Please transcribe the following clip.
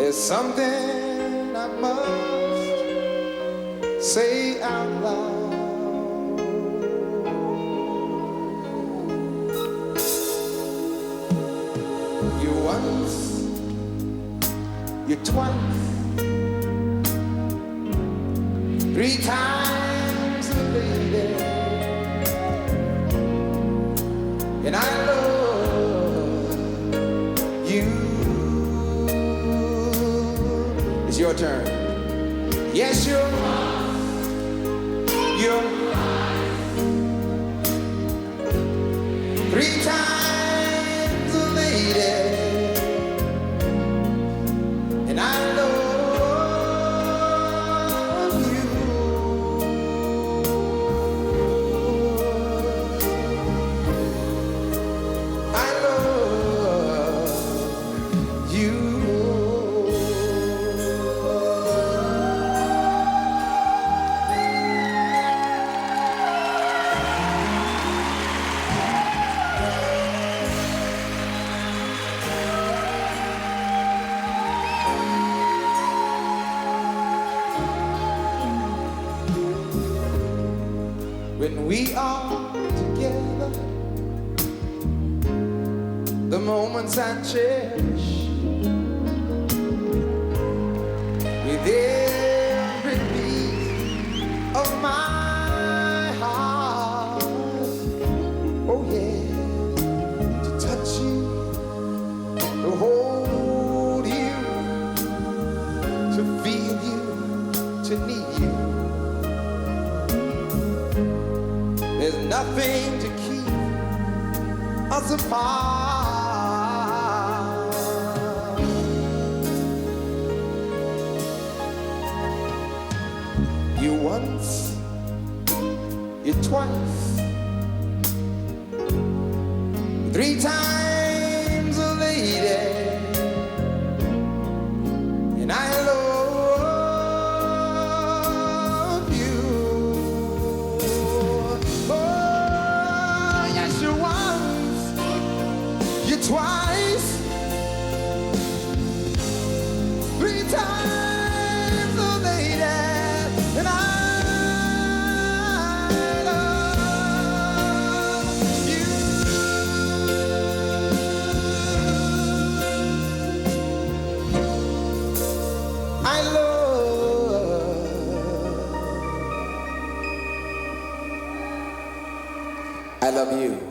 There's something I must say out loud. You once, you twice, three times a lady, and I love you. It's your turn. Yes, you're three times a lady, and I love you. I love you. When we are together, the moments I cherish, with every beat of my heart. Oh yeah, to touch you, to hold you, to feel you, to need you. There's nothing to keep us apart. You once, you twice, three times a lady, and I love you. Oh, yes, you once, you twice, three times a lady, and I love you. I love you.